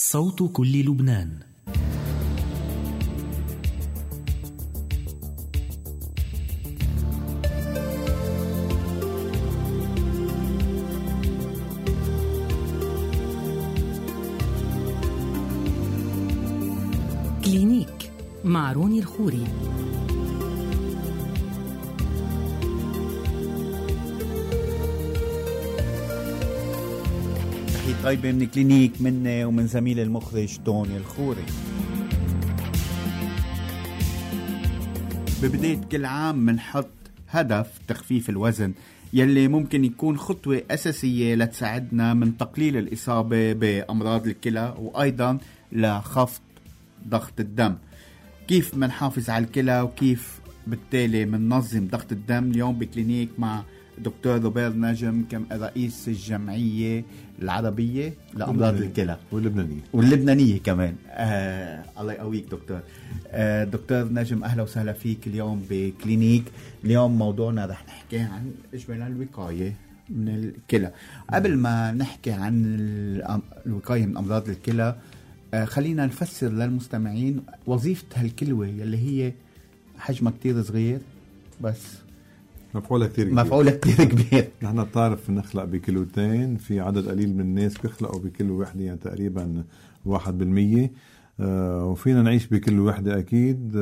صوت كل لبنان. كلينيك مع روني الخوري. طيبة من كلينيك مني ومن زميل المخرج توني الخوري. ببداية كل عام منحط هدف تخفيف الوزن يلي ممكن يكون خطوة أساسية لتساعدنا من تقليل الإصابة بأمراض الكلى وأيضا لخفض ضغط الدم. كيف منحافظ على الكلى وكيف بالتالي مننظم ضغط الدم؟ اليوم بكلينيك مع دكتور روبير نجم رئيس الجمعية العربية لأمراض الكلى واللبنانية كمان. الله يقويك دكتور. دكتور نجم، أهلا وسهلا فيك اليوم بكلينيك. اليوم موضوعنا رح نحكي عن إجمالا الوقاية من الكلى. قبل ما نحكي عن الوقاية من أمراض الكلى، خلينا نفسر للمستمعين وظيفة هالكلوة يلي هي حجمها كتير صغير بس مفعولة كتير كبير. نحن بتعرف نخلق بكيلوتين، في عدد قليل من الناس بيخلقوا بكيلو وحدة، يعني تقريبا 1%. وفينا نعيش بكيلو وحدة أكيد.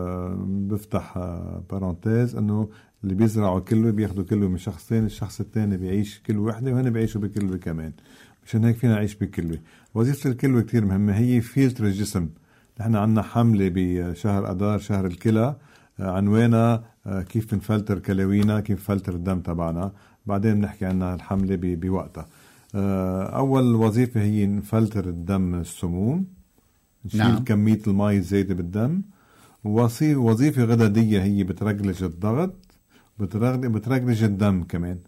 بفتح بارانتيز أنه اللي بيزرعوا كيلو بياخدوا كيلو من شخصين، الشخص الثاني بيعيش كيلو وحدة وهنا بيعيشوا بكيلو كمان. مشان هيك فينا نعيش بكيلو. وظيفة الكيلو كتير مهمة، هي فلتر الجسم. نحن عنا حملة بشهر أدار، شهر الكلى، عنوانا كيف نفلتر كلاوينا، كيف نفلتر الدم تبعنا. بعدين نحكي عنها الحملة بوقتها. أول وظيفة هي نفلتر الدم السموم، نشيل كمية الماء الزايدة بالدم. وظيفة غددية هي بترجلج الضغط، بترجلج الدم كمان،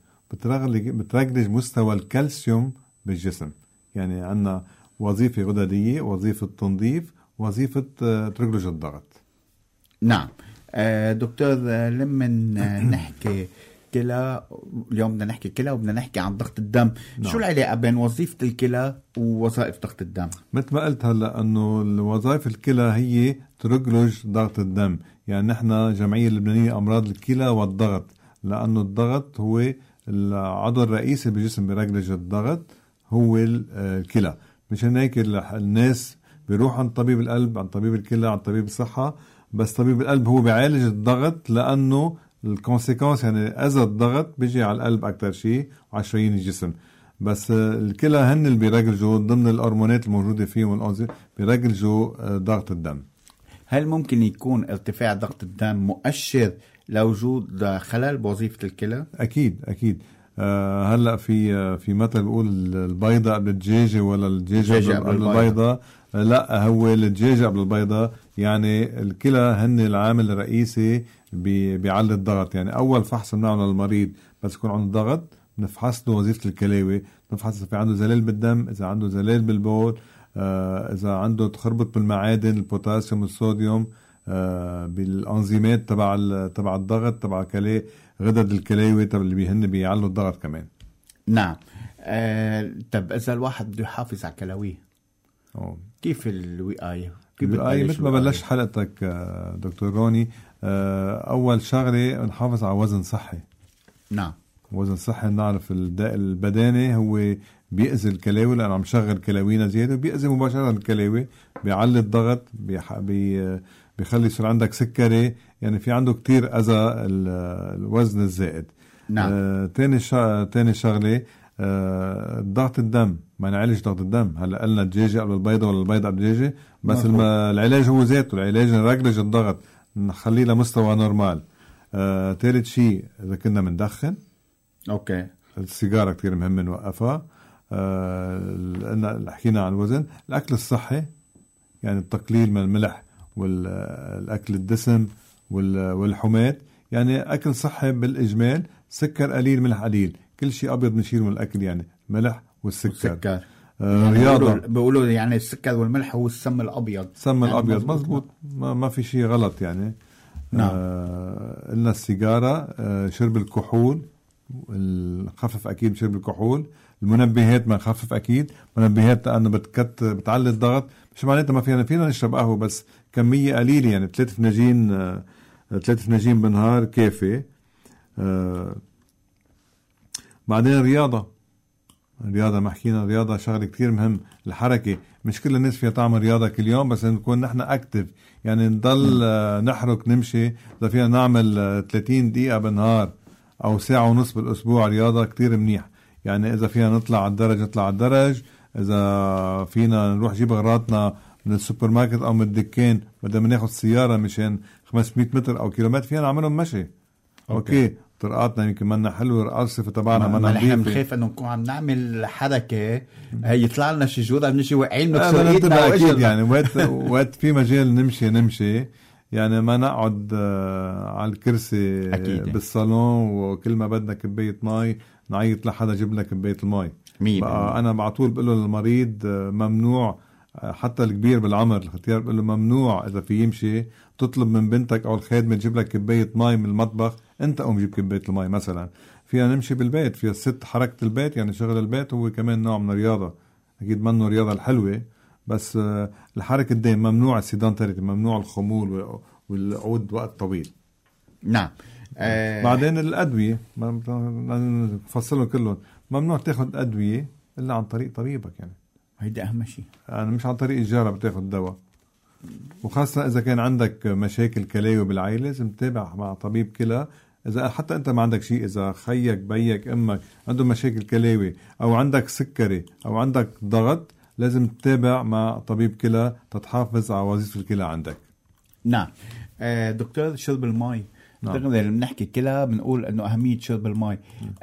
بترجلج مستوى الكالسيوم بالجسم. يعني عنا وظيفة غددية، وظيفة تنظيف، وظيفة ترجلج الضغط. نعم دكتور، لما نحكي كلى اليوم بدنا نحكي كلى وبدنا نحكي عن ضغط الدم. نعم. شو العلاقة بين وظيفة الكلى ووظائف ضغط الدم؟ مثل ما قلت هلا انه وظائف الكلى هي ترجلج ضغط الدم. يعني نحن جمعية اللبنانية أمراض الكلى والضغط، لأنه الضغط هو العضو الرئيسي بالجسم برجلج الضغط هو الكلى. مشان هيك الناس بيروح عند طبيب القلب، عن طبيب الكلى، عن طبيب الصحة، بس طبيب القلب هو بيعالج الضغط لأنه الكونسيكونس، يعني أذى الضغط بيجي على القلب أكتر شيء وعلى شرايين الجسم. بس الكلى هن اللي بيرجلجوا ضمن الهرمونات الموجودة فيهم والأنظمة بيرجلجوا ضغط الدم. هل ممكن يكون ارتفاع ضغط الدم مؤشر لوجود خلل بوظيفة الكلى؟ أكيد. هلأ في مثل بيقول البيضة قبل الدجاجة ولا الدجاجة قبل البيضة. لا، هو الدجاجة قبل البيضة. يعني الكلى هن العامل الرئيسي بيعلي الضغط. يعني أول فحص بنعمله للمريض بس يكون عنده ضغط، نفحص له وظيفة الكلاوي، نفحص إذا في عنده زلال بالدم، إذا عنده زلال بالبول، إذا عنده تخربط بالمعادن، البوتاسيوم والصوديوم، بالأنزيمات تبع الضغط، تبع غدد الكلاوي اللي هن بيعلوا الضغط كمان. نعم. طب إذا الواحد بده يحافظ على كلاويه، كيف الوقاية؟ مثل ما بلش حلقتك دكتور روني، أول شغلة نحافظ على وزن صحي. نعم، وزن صحي. نعرف الداء البداني هو بيأذي الكلاوي، لأنه عم شغل كلاوينا زيادة، بيأذي مباشرة الكلاوي، بيعلي الضغط، بيخلي يصير عندك سكري. يعني في عنده كتير أذى الوزن الزائد. نعم. تاني شغلة ضغط الدم. ما نعالج ضغط الدم. هلا قلنا الدجاجة قبل البيضة ولا البيضة قبل الدجاجة، بس العلاج هو ذاته. العلاج نرجلج الضغط، نخليه لمستوى نورمال. ثالث شيء إذا كنا مندخن، السيجارة كتير مهم نوقفها. حكينا عن الوزن. الأكل الصحي، يعني التقليل من الملح والأكل الدسم والحمات. يعني أكل صحي بالإجمال، سكر قليل، ملح قليل، كل شيء أبيض نشيله من الأكل، يعني ملح والسكر. رياضة. بيقولوا يعني السكر والملح هو السم الأبيض. السم الأبيض مزبوط. ما في شيء غلط يعني. نعم. قلنا السيجارة، شرب الكحول، خفف أكيد شرب الكحول، المنبهات ما نخفف اكيد، منبهات لانه بتعلي الضغط، مش معناتها ما فينا نشرب قهوه بس كميه قليله، يعني 3 فناجين بالنهار كافي. بعدين الرياضه ما حكينا، الرياضه شغله كتير مهم، الحركه، مش كل الناس فيها تعمل رياضه كل يوم، بس نكون نحن اكتف، يعني نضل نحرك نمشي، اذا فينا نعمل 30 دقيقه بالنهار او ساعه ونص بالاسبوع رياضه كتير منيح. يعني اذا فينا نطلع على الدرج نطلع على الدرج، اذا فينا نروح جيب اغراضنا من السوبر ماركت او من الدكان بدل ما ناخذ سياره مشان 500 متر او كيلومتر فينا نعملهم مشي. اوكي طرقاتنا يمكن منا حلوه، الارصفه تبعنا منا نظيفه، نحن بنخاف انه نكون عم نعمل حركه يطلع لنا شي جوده بنجي واقعين نكسر ايدنا اكيد. يعني وقت في مجال نمشي، يعني ما نقعد على الكرسي بالصالون وكل ما بدنا كبايه مي نعيط لحدا جيب لنا كبايه المي. انا بعطول بقول له للمريض ممنوع، حتى الكبير بالعمر الختيار بقول له ممنوع اذا في يمشي تطلب من بنتك او الخادمه تجيب لك كبايه مي من المطبخ، انت قوم جيب كبايه المي. مثلا فينا نمشي بالبيت، فيها الست حركه البيت، يعني شغل البيت هو كمان نوع من الرياضه، اكيد منه رياضه الحلوه بس الحركه الدائم ممنوع، السيدانتاريتي ممنوع، الخمول والقعود وقت طويل. نعم. بعدين الادويه نفصلهم كلهم، ممنوع تاخذ ادويه الا عن طريق طبيبك، يعني هيدا اهم شيء، يعني مش عن طريق الجاره بتاخذ دواء، وخاصه اذا كان عندك مشاكل كلاوي بالعائله لازم تتابع مع طبيب كلى. اذا حتى انت ما عندك شيء، اذا خيك بيك امك عندهم مشاكل كلاوي او عندك سكري او عندك ضغط، لازم تتابع مع طبيب كلى تتحافظ على وظيفه الكلى عندك. نعم. دكتور، شرب المي، لما بنحكي كلى بنقول انه اهميه شرب المي،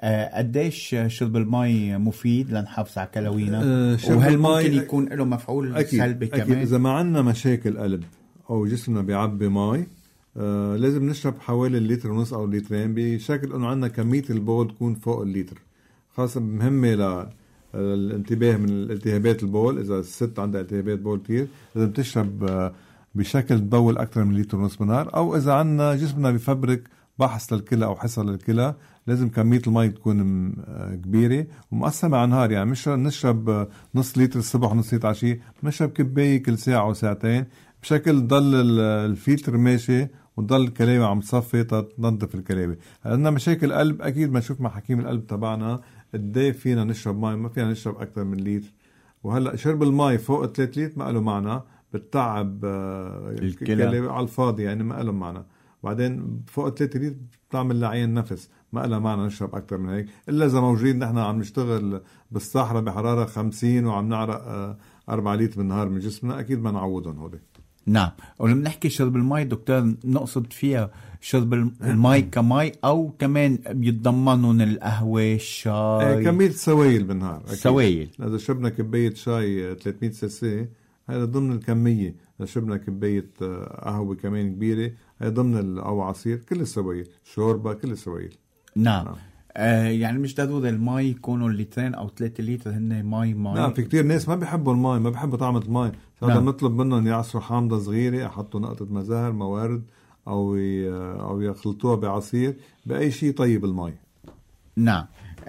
قديش شرب المي مفيد لنحافظ على كلاوينا، وهل ممكن يكون له مفعول سلبي كمان؟ أكيد. اذا ما عندنا مشاكل قلب او جسمنا بيعبي مي، لازم نشرب حوالي 1.5 لتر او 2 لتر بشكل انه عندنا كميه البول تكون فوق اللتر. خاصه مهمه للانتباه من الالتهابات البول، اذا الست عندها التهابات بول كتير لازم تشرب بشكل تبول أكثر من 1.5 لتر بالنهار. أو إذا عنا جسمنا بفبرك بحث للكلى أو حصى للكلى لازم كمية المي تكون كبيرة ومقسمة على نهار، يعني مش نشرب نص لتر الصبح ونص لتر عشية، نشرب كباية كل ساعة أو ساعتين بشكل ضل الفلتر ماشي وتضل الكلاوي عم تصفي تنظف الكلاوي. عندنا مشاكل قلب أكيد ما نشوف مع حكيم القلب تبعنا قديه فينا نشرب مي، ما فينا نشرب أكثر من لتر. وهلأ شرب المي فوق 3 لتر ما له معنى، بتتعب الكلى على الفاضي، يعني ما له معنى. بعدين فوق 3 لتر بتعمل لعين نفس، ما له معنى نشرب أكتر من هيك، إلا إذا موجودين نحن عم نشتغل بالصحراء بحرارة 50 وعم نعرق 4 لتر بالنهار من جسمنا، أكيد ما نعوضهم هودي. نعم. ولما نحكي شرب المي دكتور نقصد فيها شرب المي كمي أو كمان بيتضمنون القهوة الشاي؟ كمية سوائل بالنهار. سوائل، إذا شربنا كباية شاي 300 سي هذا ضمن الكمية، إذا شربنا كباية قهوة كمان كبيرة هذا ضمن أو عصير، كل السوائل، شوربة، كل السوائل. نعم. يعني مش ضروري المي يكونوا 2 أو 3 لتر هن مي. نعم، في كتير ناس ما بيحبوا المي، ما بيحبوا طعمة المي، هذا نطلب منهم يعصروا حامضة صغيرة، يحطوا نقطة مزهر موارد أو يخلطوها بعصير بأي شيء طيب المي. نعم.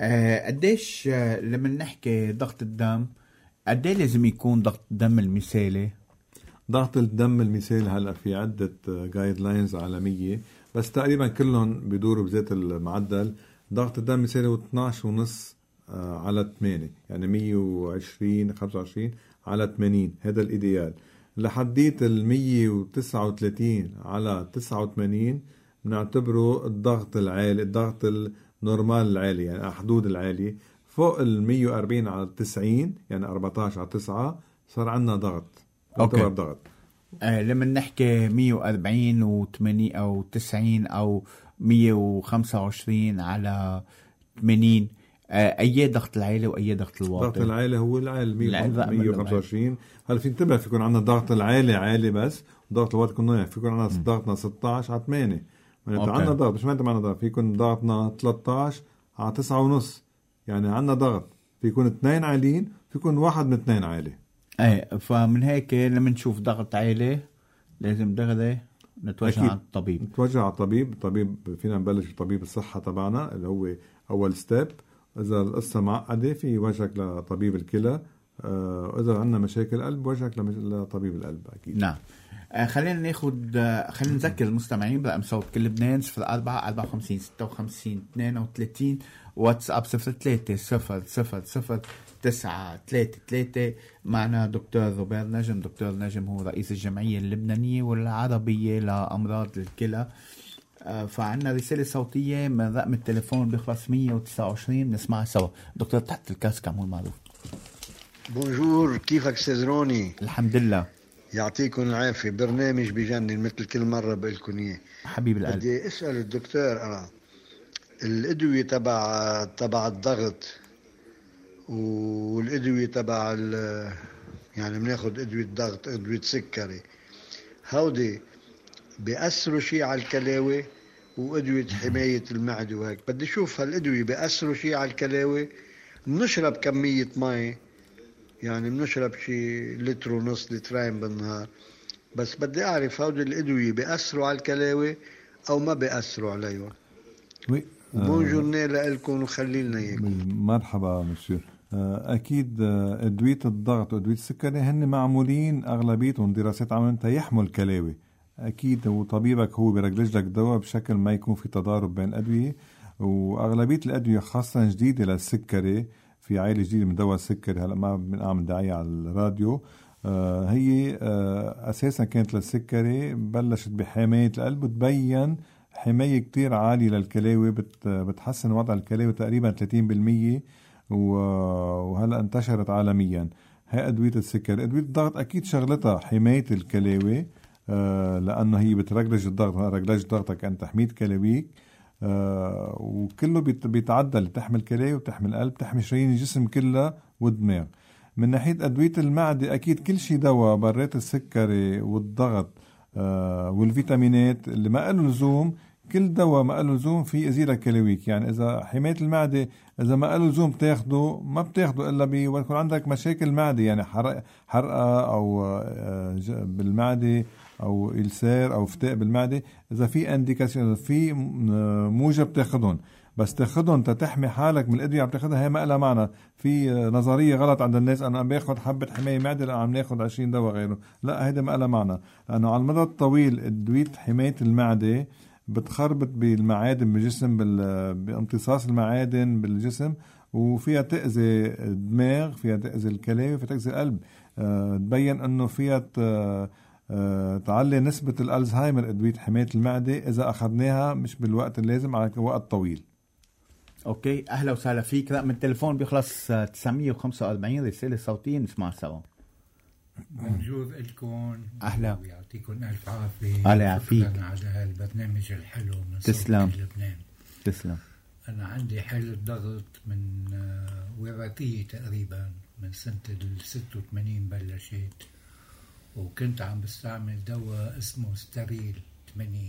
قديش لما نحكي ضغط الدم قديه لازم يكون ضغط الدم المثالي؟ ضغط الدم المثالي هلا في عدة جايد لاينز عالمية، بس تقريبا كلهم بيدوروا بذات المعدل. ضغط الدم المثالي هو 12.5 على 8، يعني 120 25 على 80، هذا الإيديال. لحديت 139 على 89 بنعتبره الضغط العالي، الضغط النورمال العالي، يعني حدود العالي. فوق 140 على 90 يعني 14 على 9 صار عندنا ضغط. أوكي. ضغط. لما نحكي 140 و80 أو 90 أو 125 على 80، أي ضغط العالي وأي ضغط الواطي؟ ضغط العالي هو العالي 125. هل في انتبه في يكون عندنا ضغط العالي عالي بس ضغط الواطي يكون نايم، في يكون عندنا ضغطنا 16 على 8، يعني عندنا ضغط مش معناتها معنا ضغط، في يكون ضغطنا 13 على 9.5، يعني عندنا ضغط في يكون 2 عاليين، في يكون واحد من 2 عالي. فمن هيك لما نشوف ضغط عالي لازم دغري نتوجه على الطبيب. نتوجه على الطبيب. الطبيب فينا نبلش بطبيب الصحة تبعنا اللي هو أول ستيب، إذا القصة معقدة في يوجهك لطبيب الكلى، إذا عندنا مشاكل قلب وجهك لطبيب القلب أكيد. نعم. خلينا نذكر المستمعين برقم صوت كل لبنان 04 54 56 32 واتساب 03000933. معنا دكتور روبير نجم. دكتور نجم هو رئيس الجمعية اللبنانية والعربية لأمراض الكلى. فعنا رسالة صوتية من رقم التليفون بيخلص 129 نسمعها سوا. دكتور تحت الكاسك عمول معروف. بونجور، كيفك سيزروني؟ الحمد لله، يعطيكم العافية. برنامج بجنن مثل كل مرة بقلكم إياه. حبيب القلب، بدي أسأل الدكتور أنا الأدوية تبع الضغط والأدوية تبع يعني بناخد أدوية ضغط، أدوية سكري، هودي بيأثروا شيء على الكلاوي وأدوية حماية المعدة وهيك. بدي أشوف هالأدوية بيأثروا شيء على الكلاوي. بنشرب كمية مي، يعني بنشرب شيء لتر ونص لترين بالنهار، بس بدي أعرف هودي الأدوية بيأثروا على الكلاوي أو ما بيأثروا عليهم. بونجورني لكم وخلي لنا إياكم. مرحبا مسير. أكيد أدوية الضغط وأدوية السكري هن معمولين أغلبيتهم دراسات عملتها يحمل الكلاوي. أكيد وطبيبك هو بيرجلج لك دواء بشكل ما يكون في تضارب بين الأدوية. وأغلبية الأدوية خاصة جديدة للسكري، في عائلة جديدة من دواء السكري هلأ ما بنعمل دعاية على الراديو، هي أساسا كانت للسكري، بلشت بحماية القلب وتبين حماية كتير عالية للكلاوي، بتحسن وضع الكلاوي تقريبا 30%، وهلأ انتشرت عالميا. هي أدوية السكري. أدوية الضغط أكيد شغلتها حماية الكلاوي، لأنه هي بترجلج الضغط، رجلج ضغطك أنت تحمية كلاويك، وكله بيتعدل، تحمل كلاوي وتحمل قلب، تحمي شرايين الجسم كلها والدماغ. من ناحية أدوية المعدة أكيد كل شيء دواء برات السكري والضغط والفيتامينات اللي ما له لزوم، كل دواء ما له لزوم في يزيدك كلاويك. يعني إذا حماية المعدة إذا ما له لزوم تاخده، ما بتاخده إلا بيكون عندك مشاكل معدة، يعني حرقة أو بالمعدة أو إلسار أو فتاء بالمعدة. إذا في انديكاسيون في موجب تاخدهم، بس تاخدهم تحمي حالك من الأدوية عم تاخدها، هي ما لها معنى. في نظرية غلط عند الناس، أنا عم باخد حبة حماية معدة لا عم ناخد 20 دواء غيره. لا، هيدا ما لها معنى، لأنه على المدى الطويل أدوية حماية المعدة بتخربط بالمعادن بالجسم، بامتصاص المعادن بالجسم، وفيها تأذي الدماغ، فيها تأذي الكلى، فيها تأذي القلب. تبين أنه فيها تعلي نسبة الألزهايمر أدوية حماية المعدة إذا أخذناها مش بالوقت اللازم على وقت طويل. أوكي، أهلا وسهلا فيك. رقم التليفون بيخلص 945. رسالة صوتية نسمع سوا. بونجور لكم. أهلا، ويعطيكم ألف عافية. الله يعافيك على هالبرنامج الحلو من تسلم. صوت لبنان. تسلم. أنا عندي حالة ضغط من وراثية تقريبا من سنة 86 بلشت، وكنت عم بستعمل دواء اسمه ستاريل 80.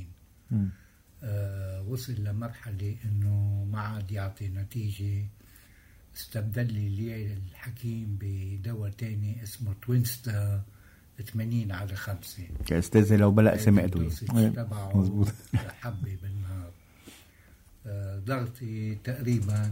وصل لمرحلة إنه ما عاد يعطي نتيجة. استبدل لي الحكيم بدواء تاني اسمه توينستا 80/5. كأستاذة لو بلا اسم أدوية تبعه حبة بالنهار. ضغطي تقريبا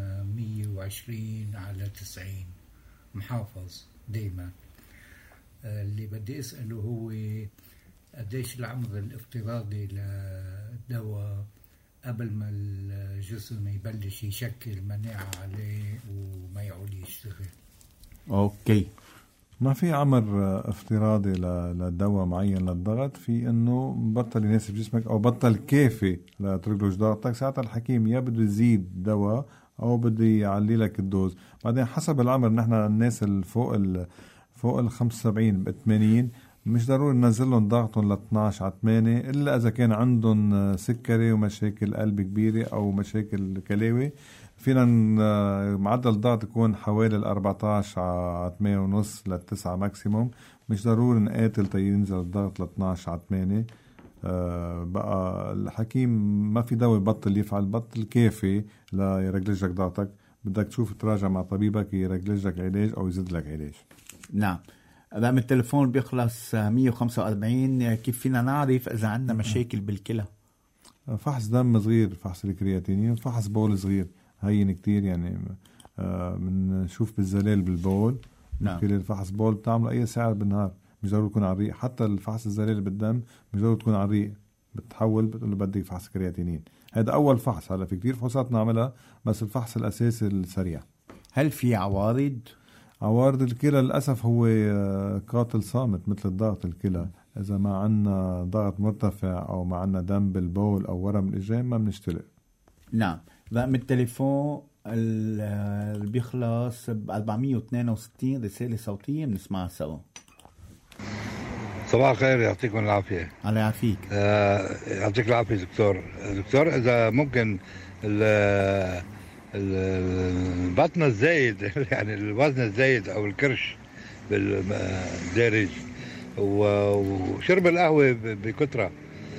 120/90 محافظ دايما. اللي بدي أسأله هو قديش العمر الافتراضي للدواء قبل ما الجسم يبلش يشكل مناعة عليه وما يعود يشتغل. أوكي، ما في عمر افتراضي لدواء معين للضغط، في انه بطل يناسب جسمك او بطل كافي لترجلج ضغطك. ساعتها الحكيم يا بده يزيد دواء او بده يعلي لك الدوز. بعدين حسب العمر، نحن الناس فوق ال 75 ب 80 مش ضروري ننزل لهم ضغطهم ل 12/8 الا اذا كان عندهم سكري ومشاكل قلب كبيره او مشاكل كلاوي. فينا معدل الضغط يكون حوالي 14/8.5 ل9 ماكسيموم. مش ضروري نقاتل تينزل الضغط ل 12/8. بقى الحكيم ما في دواء يبطل يفعل، بطل كافي ليرجلج لك ضغطك. بدك تشوف تراجع مع طبيبك يرجلج لك علاج او يزيد لك علاج. نعم. رقم التليفون بيخلص 145. كيف فينا نعرف إذا عندنا مشاكل بالكلى؟ فحص دم صغير، فحص الكرياتينين، فحص بول صغير. هين كتير يعني. بنشوف بالزلال بالبول. نعم. كل الفحص بول بتعمل أي ساعة بالنهار، مش ضروري تكون على الريق. حتى الفحص الزلال بالدم مش ضروري تكون على الريق، بتحول بتقول له بدك فحص كرياتينين. هذا أول فحص. هلا في كتير فحوصات نعملها، بس الفحص الأساسي السريع. هل في عوارض؟ عوارض الكلى للأسف هو قاتل صامت مثل الضغط الكلى. إذا ما عنا ضغط مرتفع أو ما عنا دم بالبول أو ورم الإجرام ما بنشتلق. نعم. رقم التليفون اللي بيخلص ب 462 رسالة صوتية بنسمعها سوا. صباح الخير، يعطيكم العافية. الله يعافيك. يعطيك العافية دكتور. إذا ممكن البطن الزايد يعني الوزن الزايد أو الكرش بالدارج وشرب القهوة بكترة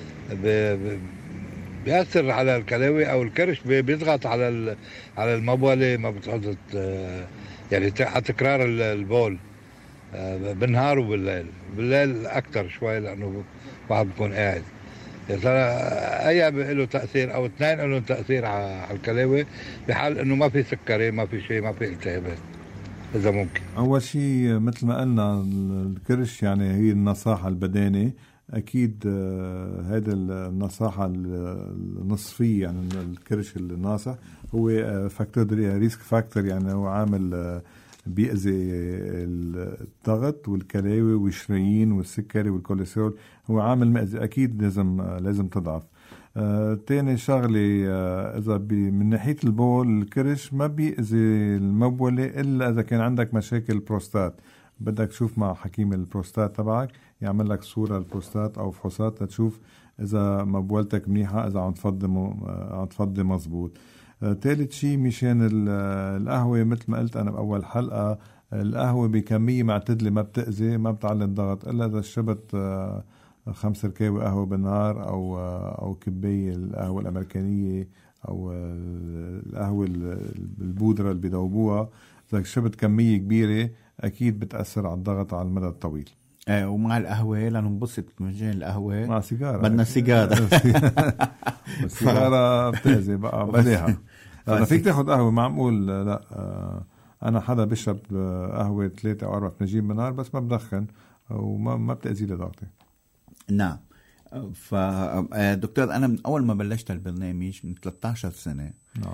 بيأثر على الكلاوي أو الكرش، بيضغط على المبولة، ما بتحط يعني تكرار البول بالنهار وبالليل أكتر شوي، لأنه واحد بيكون قاعد. يا ترى أي له تأثير أو اثنين له تأثير على الكلاوي بحال إنه ما في سكري، ما في شيء، ما في التهابات؟ إذا ممكن. أول شيء مثل ما قلنا الكرش يعني هي النصاحة البداني. أكيد هذا النصاحة النصفية يعني الكرش الناصح هو فاكتور ريسك فاكتور، يعني هو عامل بيأذي الضغط والكلاوي والشرايين والسكري والكوليسترول، هو عامل مأذي. أكيد لازم تضعف. تاني شغلة، إذا من ناحية البول الكرش ما بيأذي المبولة إلا إذا كان عندك مشاكل بروستات. بدك تشوف مع حكيم البروستات تبعك يعمل لك صورة البروستات أو فحوصات لتشوف إذا مبولتك منيحة، إذا عم تفضي مزبوط. ثالث شيء مشان القهوة، مثل ما قلت أنا بأول حلقة، القهوة بكمية معتدلة ما بتأذي، ما بتعلي الضغط إلا إذا شربت 5 ركاوي قهوة بالنهار أو كباية القهوة الأمريكانية أو القهوة البودرة اللي بيذوبوها. إذا شربت كمية كبيرة أكيد بتأثر على الضغط على المدى الطويل. ومع القهوة لننبسط مجال القهوة مع سيجارة، بدنا سيجارة. السيجارة بتأذي بقى بلاها. أنا فيك تاخد قهوة معقول؟ لا، أنا حدا بشرب قهوة 3 أو 4 فناجين بالنهار بس ما بدخن وما بتأذي لي ضغطي. نعم. فدكتور أنا من أول ما بلشت البرنامج من 13 سنة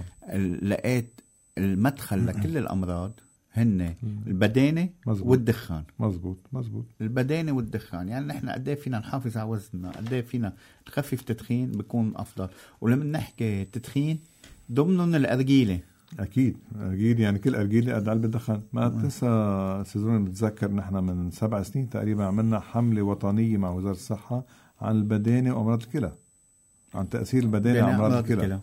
لقيت المدخل لكل الأمراض هن البدانة والدخان. مزبوط. البدانة والدخان، يعني نحن قد ايه فينا نحافظ على وزننا، قد ايه فينا نخفف تدخين بيكون أفضل. ولما نحكي تدخين ضمنهم الأرجيلة. أكيد أرجيلة، يعني كل أرجيلة قد علبة دخان. ما تنسى سيزون، بتذكر نحن من 7 سنين تقريبا عملنا حملة وطنية مع وزارة الصحة عن البدانة وأمراض الكلى، عن تأثير البدانة على أمراض الكلى.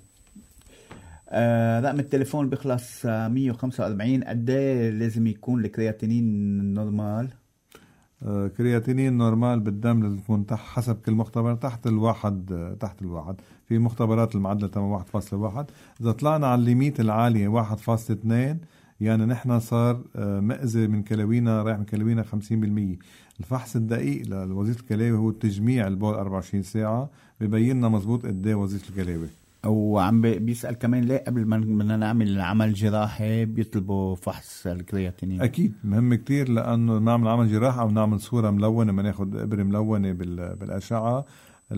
رقم التليفون بيخلص 145. قد ايه لازم يكون الكرياتينين نورمال؟ كرياتينين نورمال بالدم لازم يكون حسب كل مختبر تحت الواحد. في مختبرات المعدل تبع 1.1. إذا طلعنا على الليميت العالية 1.2 يعني نحن صار مأذي من كلاوينا، رايح من كلاوينا 50%. الفحص الدقيق لوظيفة الكلاوي هو تجميع البول 24 ساعة بيبين لنا مزبوط قد ايه وظيفة الكلاوي. وعم بيسأل كمان ليه قبل ما بدنا نعمل عمل جراحي بيطلبوا فحص الكرياتينين؟ أكيد مهم كتير، لأنه نعمل عمل جراحي أو نعمل صورة ملونة، ما ناخد إبرة ملونة بالأشعة،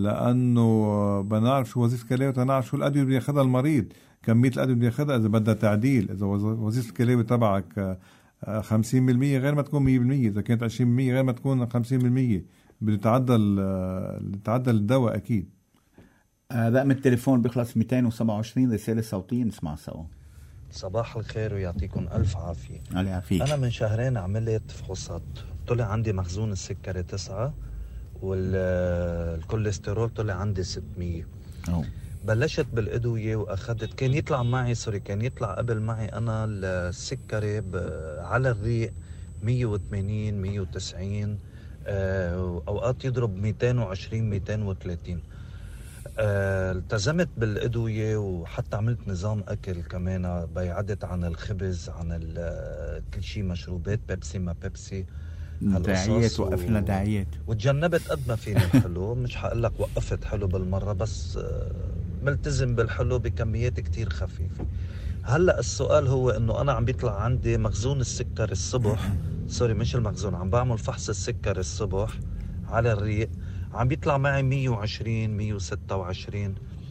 لأنه بنعرف شو وظيفة الكلاوي، تنعرف شو الأدوية اللي بياخدها المريض، كمية الأدوية اللي بياخدها، إذا بدها تعديل. إذا وظيفة الكلاوي تبعك 50% غير ما تكون 100%، إذا كانت 20% غير ما تكون 50%. بتعدل الدواء أكيد. رقم التليفون بيخلص 227. رسالة صوتية نسمع سوا. صباح الخير ويعطيكم ألف عافية. الله يعافيك. أنا من شهرين عملت فحوصات، طلع عندي مخزون السكري 9 والكوليسترول طلع عندي 600. بلشت بالأدوية وأخذت، كان يطلع قبل معي أنا السكري على الريق 180 190، أوقات يضرب 220 230. التزمت بالأدوية وحتى عملت نظام أكل كمان، بعدت عن الخبز، عن كل شيء، مشروبات بيبسي ما بيبسي، داعيات وقفنا داعيات، وتجنبت قد ما فيني الحلو. مش هقلك وقفت حلو بالمرة، بس ملتزم بالحلو بكميات كتير خفيفة. هلأ السؤال هو انه انا عم بيطلع عندي مخزون السكر الصبح سوري مش المخزون، عم بعمل فحص السكر الصبح على الريق، عم بيطلع معي 120 126،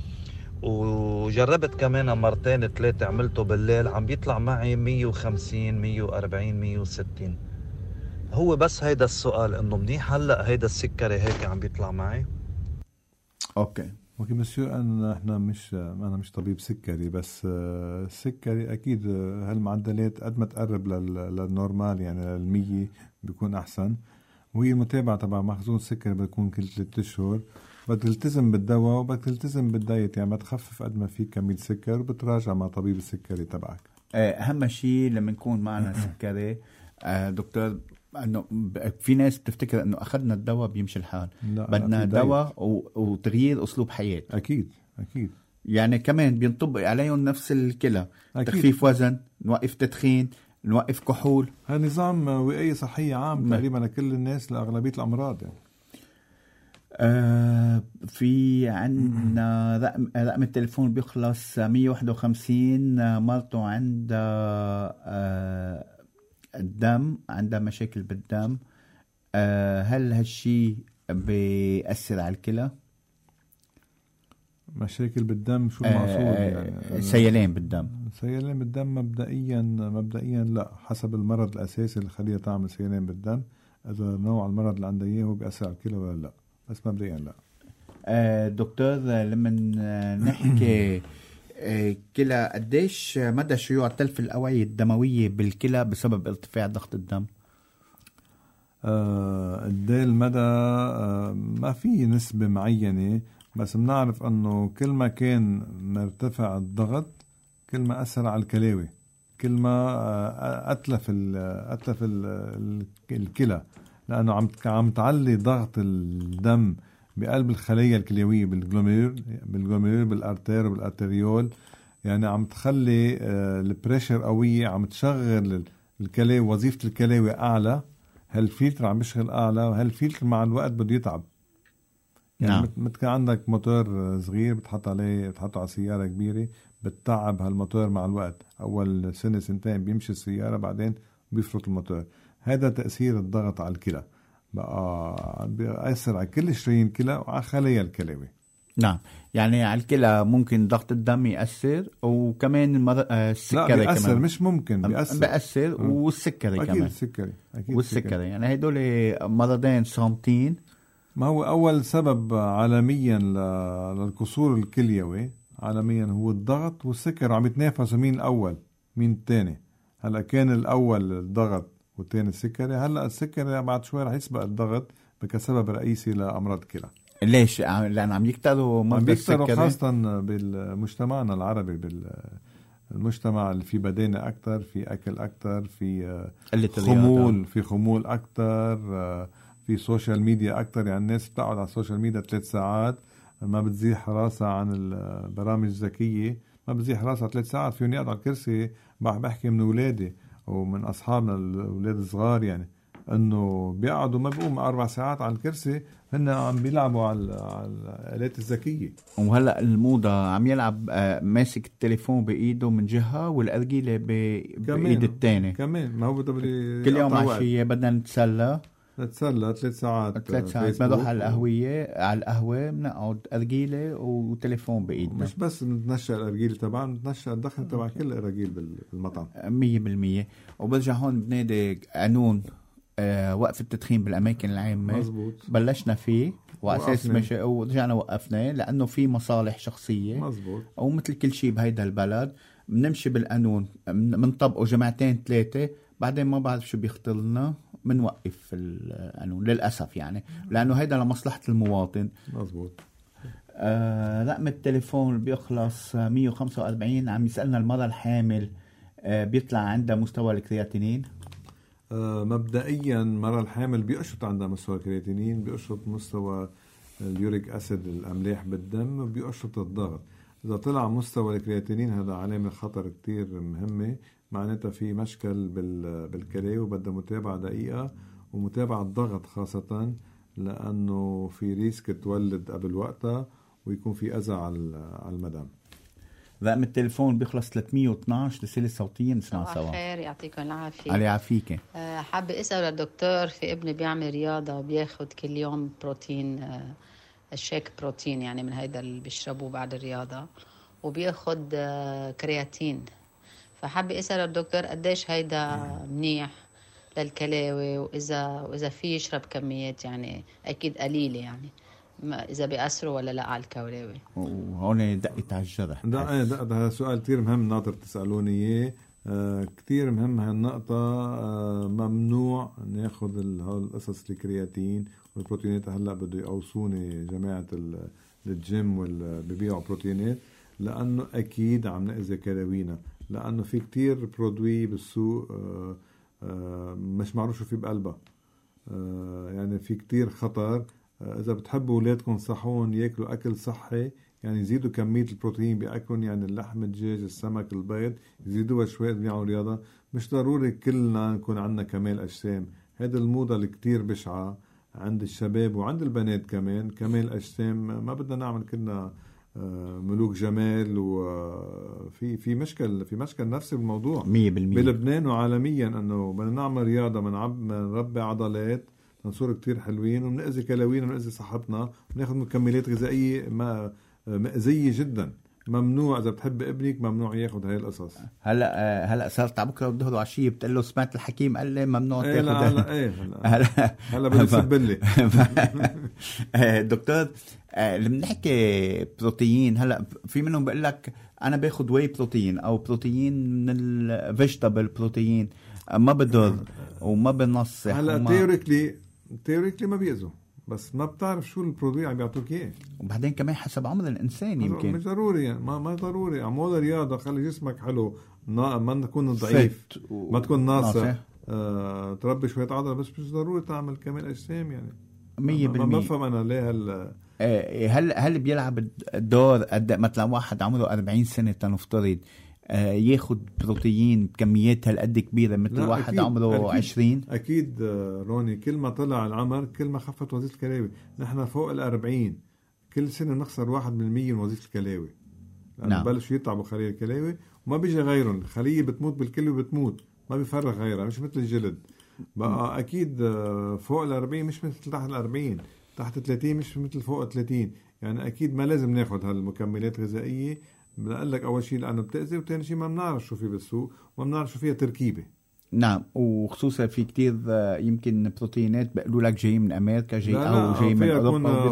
وجربت كمان مرتين ثلاثة عملته بالليل عم بيطلع معي 150 140 160. هو بس هيدا السؤال انه منيح هلأ هيدا السكري هيك عم بيطلع معي؟ اوكي مسيو، انا مش طبيب سكري، بس السكري اكيد هالمعدلات قد ما تقرب للنورمال يعني لل100 بيكون احسن. وهي المتابعة تبع مخزون السكري بتكون كل 3 أشهر. بدك تلتزم بالدواء وبدك تلتزم بالدايت، يعني بتخفف قد ما فيك كمية سكر وبتراجع مع طبيب السكري تبعك. اهم شيء لما نكون معنا سكري دكتور، انه في ناس بتفتكر انه اخذنا الدواء بيمشي الحال. بدنا دواء وتغيير اسلوب حياة. اكيد يعني كمان بينطبق عليهم نفس الكلى، تخفيف وزن، نوقف تدخين، نوقف كحول. هذا نظام وقاية صحية عام تقريبا لكل الناس لأغلبية الأمراض يعني. في عندنا رقم التليفون بيخلص 151. مرته عندها الدم، عندها مشاكل بالدم. هل هالشي بيأثر على الكلى؟ مشاكل بالدم شو المقصود يعني؟ سيلان بالدم. سيلان بالدم مبدئيا لا، حسب المرض الأساسي اللي خليها تعمل سيلان بالدم. إذا نوع المرض اللي عندها إياه هو بيأثر على الكلى ولا لا، بس مبدئيا لا. دكتور لما نحكي كلى، قديش مدى شيوع تلف الأوعية الدموية بالكلى بسبب ارتفاع ضغط الدم؟ قديه المدى ما في نسبة معينة، بس بنعرف انه كل ما كان مرتفع الضغط كل ما اثر على الكلاوي، كل ما اتلف الكلى، لانه عم تعلي ضغط الدم بقلب الخلايا الكلوية بالجلوميرول بالارتير وبالارتريول، يعني عم تخلي البريشر قوية، عم تشغل الكلاوي، وظيفة الكلاوي اعلى، هالفلتر عم يشغل اعلى، وهالفلتر مع الوقت بده يتعب. يعني مثل عندك موتور صغير بتحطه على سيارة كبيرة، بتتعب هالموتور مع الوقت، أول سنة سنتين بيمشي السيارة بعدين بيفرط الموتور. هذا تأثير الضغط على الكلى، بقى بيأثر على كل شرايين الكلى وعلى خلايا الكلوي. نعم، يعني على الكلى ممكن ضغط الدم يأثر، وكمان السكري لا بيأثر كمان. مش ممكن بيأثر والسكري أكيد كمان. أكيد والسكري يعني هدول مرضين صامتين. ما هو أول سبب عالميا للكسور الكليوي عالميا هو الضغط والسكر، عم يتنافسوا مين الأول مين الثاني. هلا كان الأول الضغط والثاني السكري، هلا السكري بعد شوي رح يسبق الضغط كسبب رئيسي لأمراض الكلى. ليش؟ لأن عم يكتروا مرضى السكري، خاصة بالمجتمعنا العربي، بالمجتمع اللي في بدانة أكتر، في أكل أكتر، في خمول، في خمول أكتر، في سوشيال ميديا أكتر. يعني الناس بتقعد على السوشيال ميديا 3 ساعات، ما بتزيح راسها عن البرامج الذكية، ما بتزيح راسها 3 ساعات. فيهم يقعد على الكرسي، بحكي من أولادي ومن أصحابنا الأولاد الصغار، يعني أنه بيقعدوا ما بيقوم 4 ساعات على الكرسي، هن عم بيلعبوا على الآلات الذكية. وهلأ الموضة عم يلعب ماسك التليفون بإيده من جهة والأرجيلة بإيد التاني كمان. ما هو كل يوم عشية بدنا نتسلى 3 ساعات بنروح على القهوة بنقعد أرجيلة وتليفون بإيدنا. مش بس بنتنشى الأرجيلة طبعا، بنتنشى الدخن تبع كل الأرجيل بالمطعم 100%. وبرجع هون بنادي قانون وقف التدخين بالأماكن العامة. مزبوط. بلشنا فيه وأساس مشي ورجعنا وقفنا لأنه في مصالح شخصية. مزبوط. ومثل كل شيء بهيدا البلد بنمشي بالقانون، بنطبقه 2-3 بعدين ما بعرف شو بيخطر لنا منوقف القانون للأسف، يعني لأنه هيدا لمصلحة المواطن. مزبوط. رقم التليفون بيخلص 145. عم يسألنا المرأة الحامل بيطلع عندها مستوى الكرياتينين. مبدئيا مرة الحامل بيقشط عندها مستوى الكرياتينين، بيقشط مستوى اليوريك أسيد الأملاح بالدم، بيقشط الضغط. إذا طلع مستوى الكرياتينين هذا علامة خطر كتير مهمة، معناتها في مشكل بالكلى، وبدها متابعة دقيقة ومتابعة ضغط خاصة، لأنه في ريسك تولد قبل وقتها ويكون في أذى على المدام. رقم التليفون بيخلص 312. رسالة صوتية نسمع سوا. خير، يعطيكم العافية. علي عافيك. حابة أسأل الدكتور، في ابني بيعمل رياضة وبياخد كل يوم بروتين، الشيك بروتين يعني من هيدا اللي بيشربوه بعد الرياضة، وبياخد كرياتين. فحابة أسأل الدكتور قديش هيدا منيح للكلاوي، وإذا في يشرب كميات يعني أكيد قليلة، يعني إذا بيأثروا ولا لا على الكلاوي. وهون دقت على الجرح. هذا سؤال كتير مهم ناطر تسألوني إياه. كتير مهم هالنقطة. ممنوع ناخد هالقصص الكرياتين والبروتينات. هلأ بده يقوصوني جماعة الجيم واللي بيبيعوا بروتينات، لأنه أكيد عم نأذي كلاوينا، لأنه في كتير برودوي بالسوق مش معروف شو في بقلبها. يعني في كتير خطر. إذا بتحبوا أولادكم صحون يأكلوا أكل صحي، يعني يزيدوا كمية البروتين بأكلهم، يعني اللحم، الدجاج، السمك، البيض، يزيدوها شوي بيعملوا رياضة. مش ضروري كلنا نكون عندنا كمال أجسام. هذا الموضة اللي كتير بشعة عند الشباب وعند البنات كمان، كمال أجسام. ما بدنا نعمل كلنا ملوك جمال، وفي مشكل نفسي بالموضوع 100% بلبنان وعالميا، انه بدنا نعمل رياضه، بنربي عضلات، نصير كتير حلوين، وبنأذي كلاوينا، بنأذي صحتنا، بناخذ مكملات غذائيه مأذيه جدا. ممنوع. اذا بتحب ابنك ممنوع ياخذ هاي القصص. هلا صارت على بكره بده عشيه بتقول له سمعت الحكيم قال لي ممنوع تاخذ. هلا بده يسبلي. دكتور، اللي بنحكي بروتين، هلا في منهم بقول لك انا باخذ واي بروتين او بروتين من الفيجيتابل بروتين، ما بضر وما بنصح. هلا تيوريكلي ما بيأذوا، بس ما بتعرف شو البرودوي عم بيعطوك اياه. وبعدين كمان حسب عمر الانسان يمكن مش ضروري، يعني ما ضروري. عمول رياضه خلي جسمك حلو، ما تكون ضعيف، ما تكون ناصح، تربي شويه عضله، بس مش ضروري تعمل كمال اجسام يعني 100%. ما بفهم انا ليه هل بيلعب الدور قد مثلا واحد عمره 40 سنه تنفترض ياخد بروتين بكميات هالقد كبيرة مثل واحد أكيد عمره 20؟ أكيد روني، كل ما طلع العمر كل ما خفت وظيفة الكلاوي. نحن فوق 40 كل سنة نخسر 1% من وظيفة الكلاوي، لأنه بلشوا يتعبوا خلية الكلاوي وما بيجي غيرهم. الخلية بتموت بالكل وبتموت، ما بيفرغ غيرها، مش مثل الجلد بقى. أكيد فوق 40 مش مثل تحت 40، تحت 30 مش مثل فوق 30. يعني أكيد ما لازم ناخد هالمكملات الغذائية. بقول لك أول شيء لأنه بتأذي، وثاني شيء ما بنعرف شو في بالسوق وما بنعرف شو فيها تركيبة. نعم، وخصوصا في كتير يمكن بروتينات بيقولوا لك جاي من أمريكا، جاي أو جاي من أوروبا،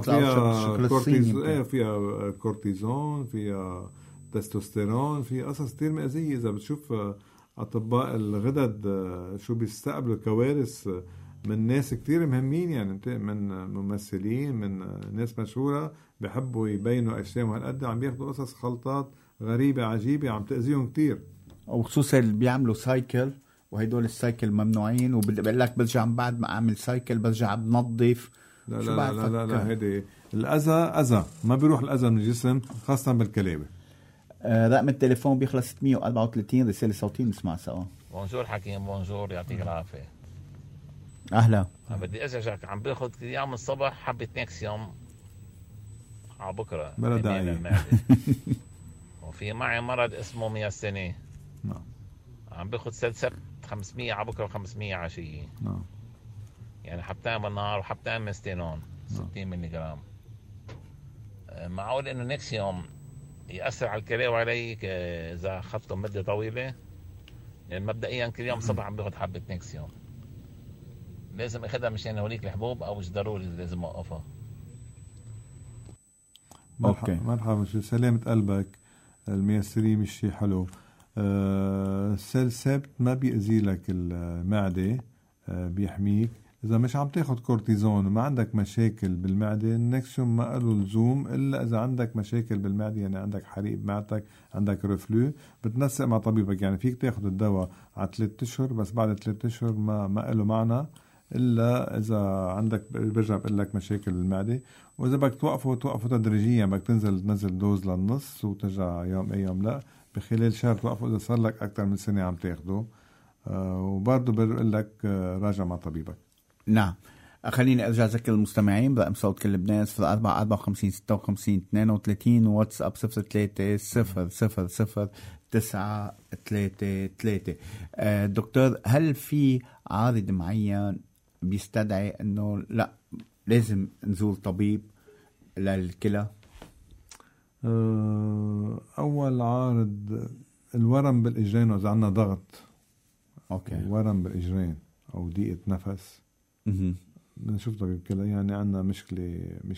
فيها كورتيزون، فيها تستوستيرون، في قصص كتير مأذية. إذا بتشوف أطباء الغدد شو بيستقبلوا كوارث من ناس كتير مهمين، يعني من ممثلين، من ناس مشهورة بيحبوا يبينوا أجسام هالقد، عم بياخدوا قصص خلطات غريبة عجيبة عم تأذيهم كتير. وخصوصا اللي بيعملوا سايكل، وهيدول السايكل ممنوعين، وبقول لك برجع بعد ما أعمل سايكل برجع بنظف. لا هيدي الأذى ما بيروح الأذى من الجسم، خاصة بالكلاوي. رقم التليفون بيخلص 634. رسالة صوتية نسمع سوا. بونجور حكيم. بونجور، يعطيك العافية. أهلا. بدي أسألك، عم باخد كل يوم الصبح حبة نكسيوم على بكرة وفي معي مرض اسمه مياسيني. عم باخد سلسلة 500 على بكرة و500 عشية. يعني حبتين بالنهار وحبتين ميستينون 60 ملغ. معقول إنه نكسيوم يأثر على الكلاوي علي إذا أخذته مدة طويلة؟ يعني مبدئيا كل يوم صبح عم باخد حبة نكسيوم، لازم اخدها مشان هوليك الحبوب او مش ضروري لازم اوقفها؟ مرحبا. شو سلامة قلبك. المياسري مش شيء حلو. السلسبت ما بيأذي لك المعدة، بيحميك. إذا مش عم تاخد كورتيزون وما عندك مشاكل بالمعدة، النكسيوم ما له لزوم إلا إذا عندك مشاكل بالمعدة، يعني عندك حريق بمعدتك، عندك رفلو، بتنسق مع طبيبك. يعني فيك تاخد الدواء على 3 أشهر، بس بعد 3 أشهر ما له معنى إلا إذا عندك برجع بقول لك مشاكل بالمعدة. وإذا بدك توقفه تدريجيا، بدك تنزل دوز للنص وترجع يوم أيام لا، بخلال شهر توقفه إذا صار لك أكتر من سنة عم تاخده. وبرضه بقول لك راجع مع طبيبك. نعم. خليني ارجع اذكر المستمعين برقم صوت كل لبنان 04 54 56 32 واتساب 03 000 933. دكتور، هل في عارض معين بيستدعي انه لا لازم نزور طبيب للكلى؟ اول عارض الورم بالاجرين، واذا عندنا ضغط اوكي ورم بالاجرين او ضيقه نفس نشوف طبيب كلى. يعني عندنا مشكله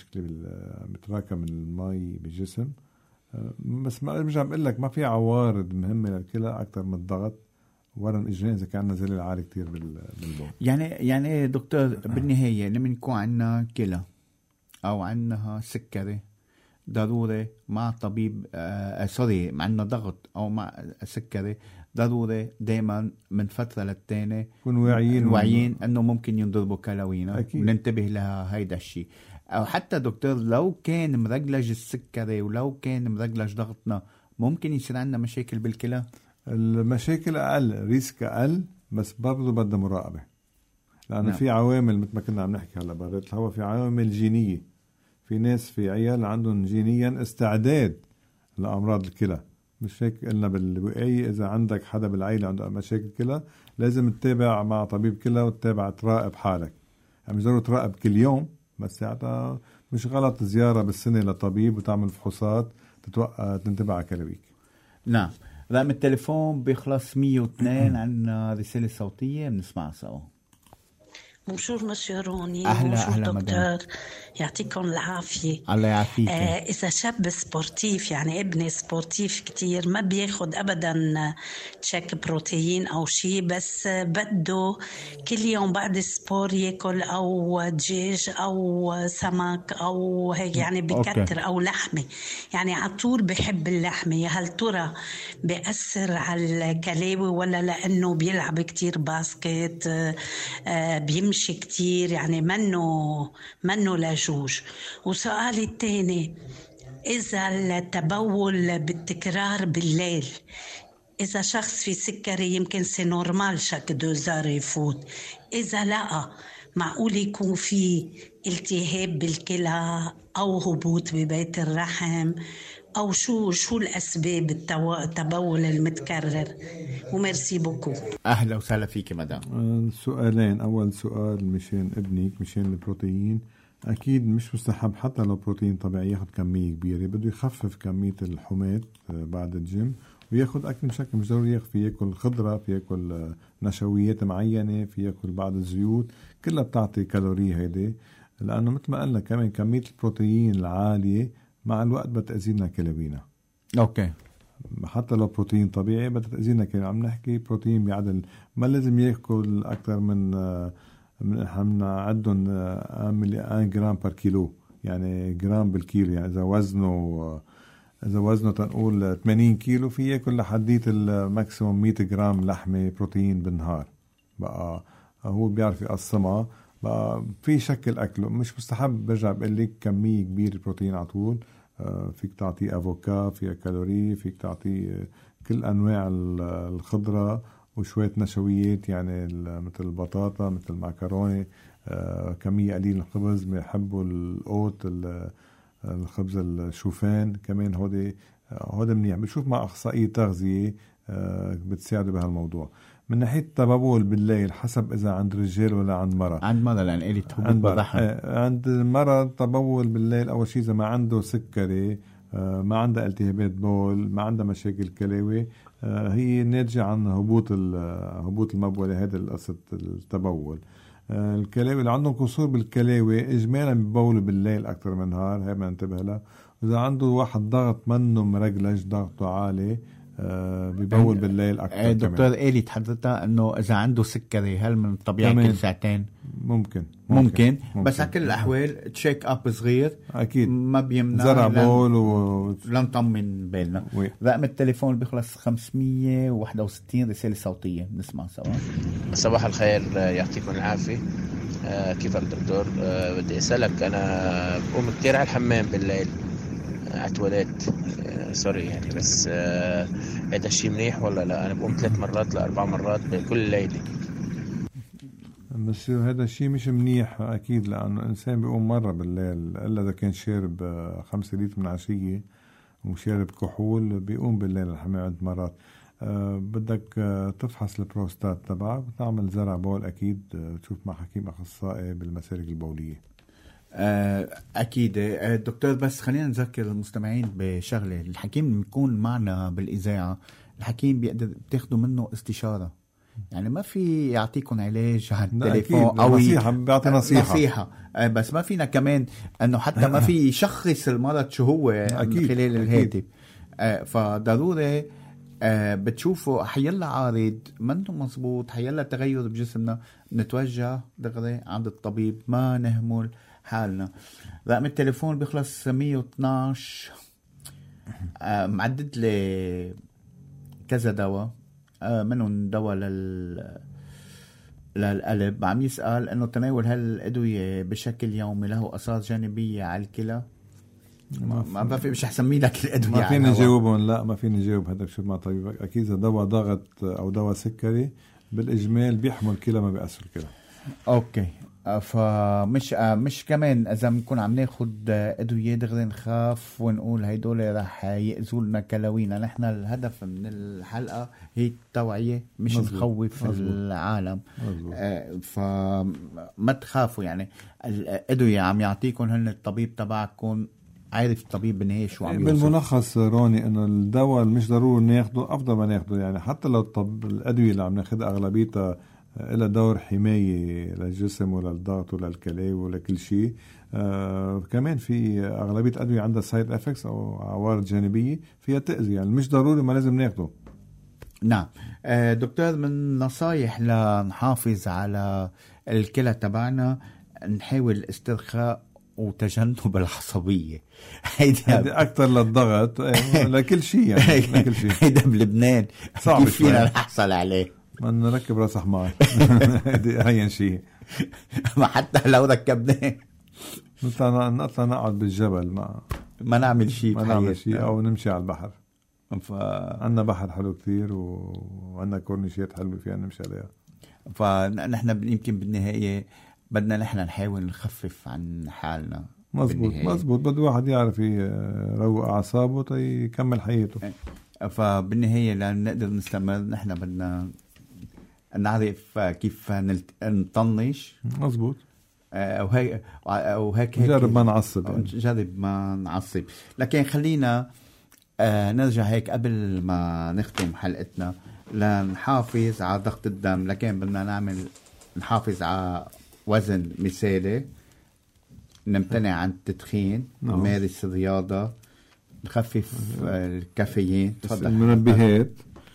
بتراكم المي بالجسم. بس ما برجع بقول لك ما في عوارض مهمه للكلى اكثر من الضغط ورم الاجرين اذا كان زلل عالي كتير بالبول. يعني دكتور بالنهايه لما يكون عندنا كلى او عندنا سكري ضروري مع طبيب عندنا ضغط او مع سكري ضروري دائما من فتره للتانيه نكون واعيين انه ممكن ينضربوا كلاوينا وننتبه لها. هيدا الشيء. او حتى دكتور لو كان مرجلج السكري ولو كان مرجلج ضغطنا ممكن يصير عندنا مشاكل بالكلى. المشاكل اقل، ريسك اقل، بس برضو بدها مراقبه لانه في عوامل مثل ما كنا عم نحكي هلا برات الهواء. في عوامل جينيه، في ناس في عيال عندهم جينيا استعداد لامراض الكلى. مش هيك قلنا بالوقايه اذا عندك حدا بالعيله عنده مشاكل كلى لازم تتابع مع طبيب كلى وتتابع تراقب حالك. يعني مش ضروري تراقب كل يوم، بس يعني مش غلط زياره بالسنه لطبيب وتعمل فحوصات تنتبه على كلاويك. نعم. رقم التليفون بيخلص 102. عندنا رساله صوتيه بنسمعها سوا. بونجور مسيو روني. أهلا دكتور، يعطيكم العافية. الله يعافيك. إذا شاب سبورتيف، يعني ابني سبورتيف كتير، ما بياخد أبدا تشيك بروتين أو شيء، بس بده كل يوم بعد السبور يأكل أو دجاج أو سمك أو هيك، يعني بكتر أو لحمة، يعني عطول بحب اللحمة. هل ترى بيأثر على الكلاوي ولا لأنه بيلعب كتير باسكت بيمشي كتير، يعني منه لجوج؟ وسؤالي الثاني، إذا التبول بالتكرار بالليل، إذا شخص في سكري يمكن سي نورمال شاك 2 زار يفوت، إذا لا معقول يكون في التهاب بالكلى أو هبوط ببيت الرحم، أو شو الأسباب التبول المتكرر؟ وميرسي بوكو. أهلا وسهلا فيك مدام. سؤالين. أول سؤال مشان ابنك، مشان البروتين. أكيد مش مستحب حتى لو بروتين طبيعي ياخد كمية كبيرة، بده يخفف كمية الحمات بعد الجيم وياخد أكل بشكل مش ضروري. في ياكل خضرة، في ياكل نشويات معينة، في ياكل بعض الزيوت، كلها بتعطي كالوري هيدي. لأنه مثل ما قلنا كمان كمية البروتين العالية مع الوقت بتأذينا كلاوينا. اوكي. حتى لو بروتين طبيعي بتأذينا كلاوينا. عم نحكي بروتين بعدل، ما لازم ياكل اكثر من احنا عندهم 1 جرام بر كيلو، يعني جرام بالكيلو. يعني اذا وزنه تنقول 80 كيلو، في ياكل لحديت الماكسيموم 100 جرام لحمه بروتين بالنهار. بقى هو بيعرف يقسمها، بقى في شكل أكله. مش مستحب برجع بقول لك كمية كبيرة بروتين على طول. فيك تعطي أفوكا فيها كالوري، فيك تعطي كل أنواع الخضرة وشوية نشويات، يعني مثل البطاطا، مثل المعكرونة، كمية قليل الخبز. بيحبوا القوت، الخبز الشوفان كمان، هودي منيح. بشوف مع أخصائية تغذية بتساعده بهالموضوع. من ناحية التبول بالليل حسب إذا عند رجال ولا عند مرأة. عند مرأة، لأن إلي تهبط بالرحم. عند المرأة التبول بالليل أول شيء إذا ما عنده سكري، ما عنده التهابات بول، ما عنده مشاكل كلاوي، هي ناتجة عن هبوط المبولة. هذا القصة التبول. الكلاوي اللي عندهم قصور بالكلاوي إجمالا ببولوا بالليل أكثر من نهار، هاي ما ننتبه لها. إذا عنده واحد ضغط منه مرجلج، ضغطه عالي، بيبول بالليل أكثر. دكتور إلي تحدثها أنه إذا عنده سكري هل من الطبيعي كل ساعتين؟ ممكن. بس على كل الأحوال تشيك أب صغير أكيد ما بيمنع، زرع بول لنطمن بالنا. رقم التليفون بيخلص 561. رسالة صوتية نسمع سوا. صباح الخير، يعطيكم العافية. كيف الدكتور؟ بدي أسألك، أنا بقوم كتير على الحمام بالليل، على التواليت، سوري يعني، بس هذا الشيء منيح ولا لا؟ أنا بقوم 3 مرات ل4 مرات بكل ليلة. بس هذا الشيء مش منيح أكيد، لأنه الإنسان بيقوم مرة بالليل إلا إذا كان شارب 5 لتر من عشية وشارب كحول بيقوم بالليل الحمام عدة مرات. بدك تفحص البروستات تبعك وتعمل زرع بول أكيد، تشوف مع حكيم أخصائي بالمسالك البولية. أكيد دكتور، بس خلينا نذكر المستمعين بشغلة. الحكيم بيكون معنا بالإذاعة، الحكيم بتاخدوا منه استشارة، يعني ما في يعطيكم علاج على التليفون أو نصيحة، بيعطي نصيحة بس ما فينا كمان أنه حتى ما في يشخص المرض شو هو من خلال الهاتف. فضروري بتشوفوا حيلا عارض منه مزبوط، حيلا تغير بجسمنا، نتوجه دغري عند الطبيب، ما نهمل حالنا. رقم التليفون بيخلص 112. معدد لي كذا دواء، منهم دواء للقلب. عم يسأل انه تناول هالأدوية بشكل يومي له آثار جانبية على الكلى. ما في، مش حسمي لك الأدوية، ما فيني جاوبهم. لا، ما فيني جاوب هذا شو مع طبيبك. اكيد اذا دواء ضغط او دواء سكري بالاجمال بيحمل الكلى، ما بيأثر الكلى. اوكي. فمش كمان اذا بنكون عم ناخد ادويه دغري نخاف ونقول هيدول رح يأذوا لنا كلاوينا. نحن الهدف من الحلقه هي التوعيه، مش نخوف العالم. فما تخافوا، يعني الادويه عم يعطيكم هن الطبيب تبعكم، عارف الطبيب بالنهايه شو عم يوصف. بالملخص روني انه الدواء مش ضروري ناخده، افضل ما ناخده. يعني حتى لو الادويه اللي عم ناخدها اغلبيتها إلى دور حماية للجسم وللضغط وللكلى ولكل شيء. كمان في أغلبية أدوية عندها سايد افكتس أو عوارض جانبية فيها تأذي، يعني مش ضروري ما لازم ناخده. نعم. دكتور، من نصايح لنحافظ على الكلى تبعنا، نحاول استرخاء وتجنب العصبية. هيدا أكتر للضغط لكل شيء، يعني لكل شيء. هيدا بلبنان كيف فينا نحصل عليه؟ ما نركب راس حمار. هين شيء. ما حتى لو ركبناه نطلع نقعد بالجبل، ما نعمل شيء، أو نمشي على البحر. عندنا بحر حلو كتير وعندنا كورنيشات حلوة فيها نمشي عليها. فنحن يمكن بالنهاية بدنا نحن نحاول نخفف عن حالنا. مزبوط. بده واحد يعرف يروق أعصابه يكمل حياته. فبالنهاية لنقدر نستمر نحن بدنا نعرف كيف نطنش. مزبوط. أو هيك نجرب ما نعصب، يعني. نجرب ما نعصب. لكن خلينا نرجع هيك قبل ما نختم حلقتنا، لنحافظ على ضغط الدم. لكن بدنا نحافظ على وزن مثالي، نمتنع عن التدخين، نمارس الرياضة، نخفف الكافيين. المنبهات.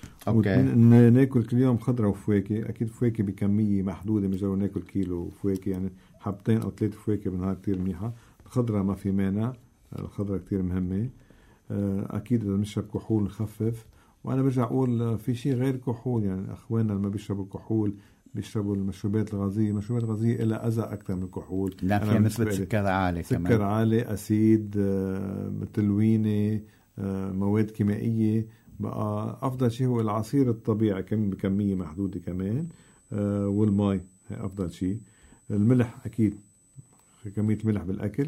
ناكل كل يوم خضرة وفواكه. أكيد فواكه بكمية محدودة، مش ضروري ناكل كيلو فواكه، يعني 2 أو 3 فواكه بالنهار كتير منيحة. الخضرة ما في مانع، الخضرة كتير مهمة. أكيد إذا بنشرب كحول نخفف. وأنا برجع أقول في شيء غير كحول، يعني أخواننا لما بيشربوا كحول بيشربوا المشروبات الغازية. المشروبات الغازية إلى أذى أكثر من الكحول، لا فيها نسبة سكر عالي، سكر عالي، أسيد، تلوينة، مواد كيميائية. بقى أفضل شيء هو العصير الطبيعي بكمية محدودة كمان، والماء هي أفضل شيء. الملح أكيد كمية ملح بالأكل،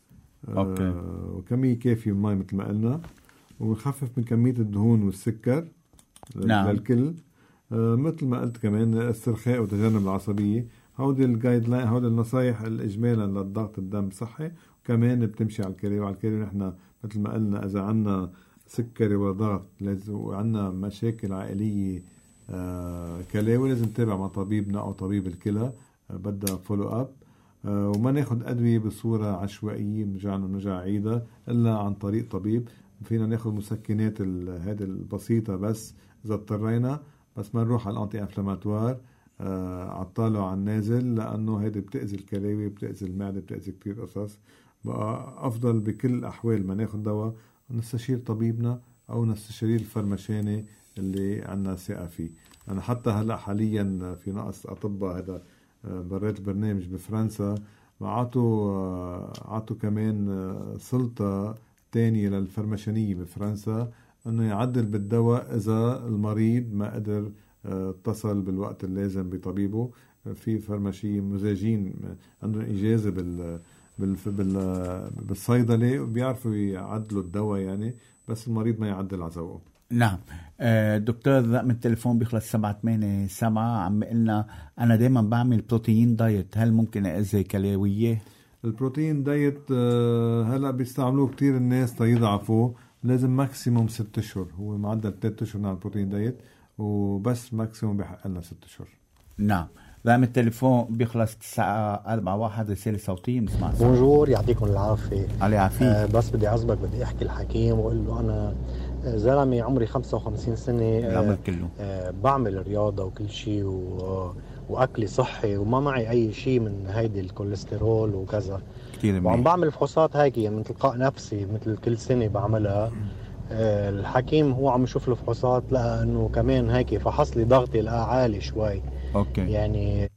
وكمية كافية من الماء مثل ما قلنا، ونخفف من كمية الدهون والسكر. نعم. للكل. مثل ما قلت كمان استرخاء وتجنب العصبية. هودي الجايد لاين، هودي النصايح الإجمالا للضغط الدم صحي، وكمان بتمشي على الكلى. وعلى الكلى نحن مثل ما قلنا إذا عنا سكري وضغط وعنا مشاكل عائلية كلاوي، لازم نتابع مع طبيبنا أو طبيب الكلى، بدأ فولو أب. وما ناخد أدوية بصورة عشوائية نرجع عيدة إلا عن طريق طبيب. فينا ناخد مسكنات هذه البسيطة بس إذا اضطرينا، بس ما نروح على الأنتي أنفلاماتوار عطاله عن نازل، لأنه هذه بتأذي الكلاوي، بتأذي المعدة، بتأذي كتير قصص. بقى أفضل بكل الأحوال ما ناخد دواء نستشير طبيبنا أو نستشير الفرمشاني اللي عنا ثقة فيه. أنا حتى هلأ حاليا في نقص أطباء، هذا بريت البرنامج بفرنسا، عطوا كمان سلطة تانية للفرمشانية بفرنسا أنه يعدل بالدواء إذا المريض ما قدر اتصل بالوقت اللازم بطبيبه. في فرماشية مزاجين عندهم إجازة بالصيدلة وبيعرفوا يعدلوا الدواء يعني، بس المريض ما يعدل على ذوقه. نعم. دكتور رقم التليفون بيخلص 787 عم قلنا أنا دايما بعمل بروتين دايت، هل ممكن أذي كلاوية؟ البروتين دايت هلأ بيستعملوه كتير الناس تيضعفوا، لازم ماكسيموم 6 أشهر، هو معدل 3 أشهر نعمل بروتين دايت وبس ماكسيموم بيحق لنا 6 أشهر. نعم. رقم التليفون بيخلص 941 رسالة صوتية بنسمع. بونجور، يعطيكم العافية. علي عافية. بس بدي أعزبك، بدي أحكي الحكيم وأقول له أنا زلمي عمري 55 سنة، العمر كله بعمل رياضة وكل شيء وأكلي صحي وما معي أي شيء من هيدي الكوليسترول وكذا، وعم بعمل فحوصات هيك يعني من تلقاء نفسي مثل كل سنة بعملها. الحكيم هو عم يشوف الفحوصات لقى انه كمان هيك فحص لي ضغطي لقى عالي شوي. اوكي يعني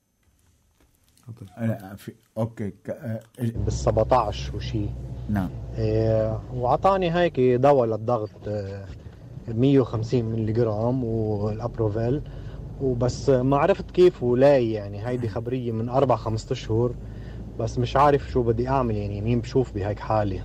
اوكي بال17 وشي. نعم. وعطاني هيك دواء للضغط 150 ملي جرام والابروفيل، وبس ما عرفت كيف ولاي يعني. هيدي خبرية من 4-5 أشهر، بس مش عارف شو بدي اعمل يعني، مين بشوف بهيك حالي.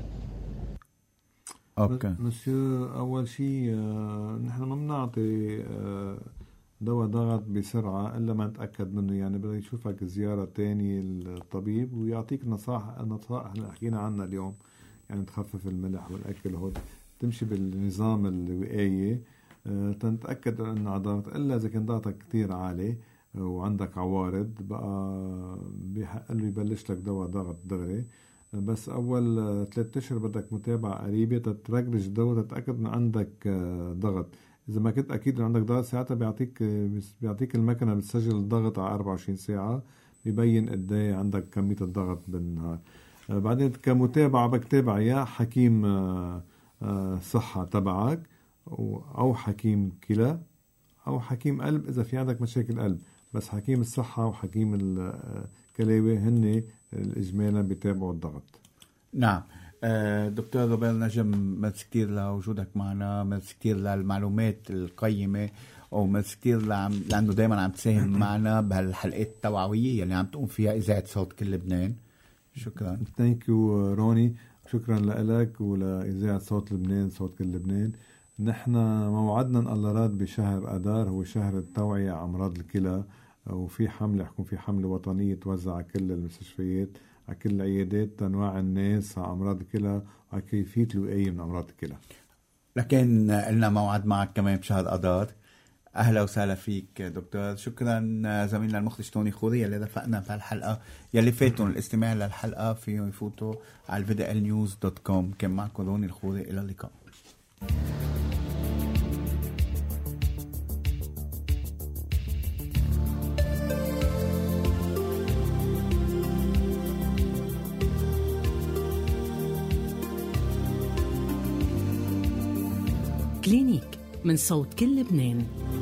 اوكي مسيو، اول شيء نحن ما بنعطي دواء ضغط بسرعه الا ما نتاكد منه، يعني بدك يشوفك زياره تاني الطبيب ويعطيك نصائح اللي حكينا عنها اليوم، يعني تخفف الملح والاكل هون، تمشي بالنظام الوقائي تنتاكد ان ضغط، الا اذا كان ضغطك كتير عالي وعندك عوارض بقى بحق له يبلش لك دواء ضغط دغري. بس أول 3 أشهر بدك متابعة قريبة تترجرج الدواء تتأكد إن عندك ضغط. إذا ما كنت أكيد إن عندك ضغط ساعتها بيعطيك المكنة بتسجل الضغط على 24 ساعة، بيبين قد ايه عندك كمية الضغط بالنهار. بعدين كمتابعة بكتابع يا حكيم صحة تبعك أو حكيم كلى أو حكيم قلب إذا في عندك مشاكل قلب، بس حكيم الصحة وحكيم الكلاوي هن الإجمالا بيتابعوا الضغط. نعم. دكتور روبير نجم، ميرسي كتير لوجودك معنا، ميرسي كتير للمعلومات القيمة، وميرسي كتير لأنه دايما عم تساهم معنا بهالحلقات التوعوية اللي عم تقوم فيها إذاعة صوت كل لبنان. شكرا. ثانك يو روني، شكرا لك ولإذاعة صوت لبنان، صوت كل لبنان. نحن موعدنا إن الله راد بشهر أدار هو شهر التوعية على أمراض الكلى، وفي حملة حكون في حملة وطنية توزع على كل المستشفيات على كل العيادات تنوع الناس على أمراض الكلى وعلى كيفية الوقاية من أمراض الكلى. لكن لنا موعد معك كمان بشهر أدار. أهلا وسهلا فيك دكتور. شكرا زميلنا المخرج توني خوري اللي رفقنا بهالحلقة. يلي فاتوا الاستماع للحلقة فيهم يفوتوا على VDLnews.com. كان معكم روني الخوري، إلى اللقاء. كلينيك من صوت كل لبنان.